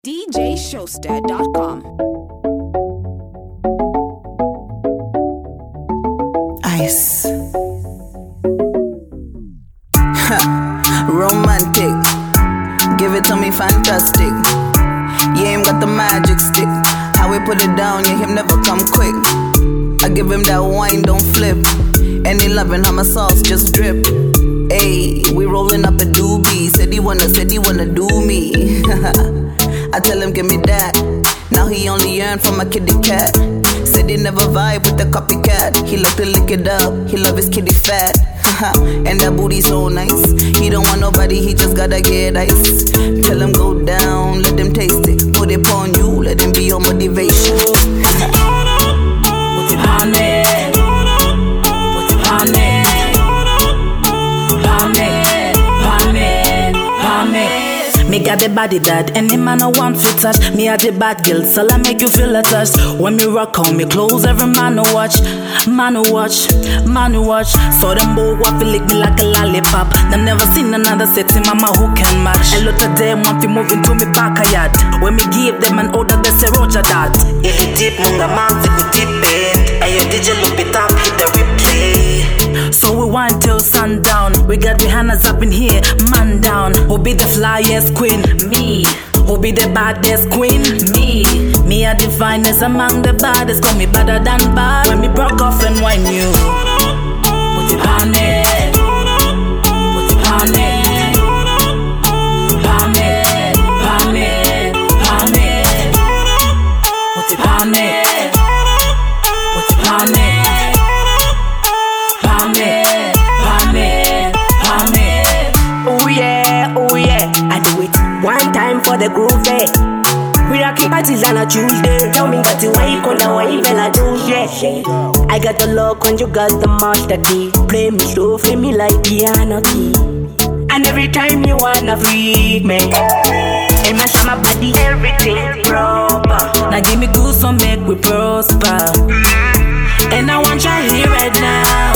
DJShowster.com. Ice. Romantic. Give it to me fantastic. Yeah, him got the magic stick. How we put it down, yeah, him never come quick. I give him that wine, don't flip. And he loving how my sauce just drip. Ayy, we rolling up a doobie. Said he wanna do me. I tell him give me that. Now he only yearn for my kitty cat. Said he never vibe with the copycat. He love to lick it up, he love his kitty fat. And that booty so nice. He don't want nobody, he just gotta get ice. Tell him go down, let him taste it. Put it on you, let him be your motivation. Put it on me. Put it on me. Me got the body that any man I want to touch. Me a the bad girl, so I make you feel attached. When me rock on me clothes, every man who watch. Man who watch. So them boy want to lick me like a lollipop. Them never seen another sexy mama who can match. A lot of them want to move into me back a yard. When me give them an order, they say Roger that. If it deep, munga man, it could deep end. And your DJ look it up, hit the replay. So we wind till sundown. We got Rihanna's up in here, man down. Who be the flyest queen? Me. Who be the baddest queen? Me. Me are the finest among the baddest. Call me better than bad. When me broke off and wine you. Put it on me. Put it on me. On me. On me. On me. Put it on me. Put it on me. Oh yeah, I do it one time for the groove day. We rockin' parties on a Tuesday. Tell me got the wake on the way, Bella do yeah. I got the luck when you got the master key. Play me slow, play me like piano key. And every time you wanna freak me, it mess up my body, everything proper. Now give me goose so make we prosper. And I want you here right now.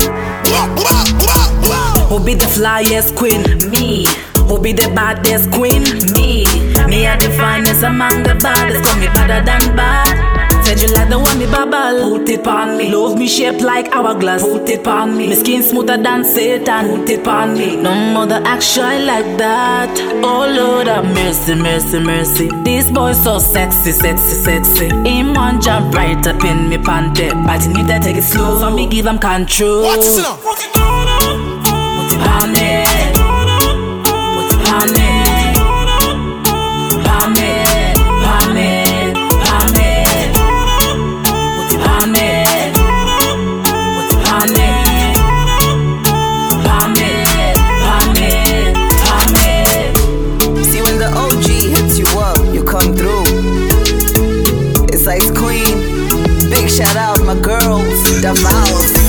Who be the flyest queen? Me. Who be the baddest queen? Me. Me are the finest among the baddest. Call me better than bad. Said you like the one me bubble. Put it on me. Love me shaped like hourglass. Put it on me. My skin smoother than Satan. Put it on me. No mother action like that. Oh Lord have mercy, mercy, mercy. This boy so sexy, sexy, sexy. Him one jump right up in me panty. But he need to take it slow. So me give him control. Watch this now. Put it on me. Put it on me. On me. On me. On me. Put it on me. Put it on me. On me. On me. On me. See when the OG hits you up, you come through. It's Ice Queen. Big shout out my girls, the Vows.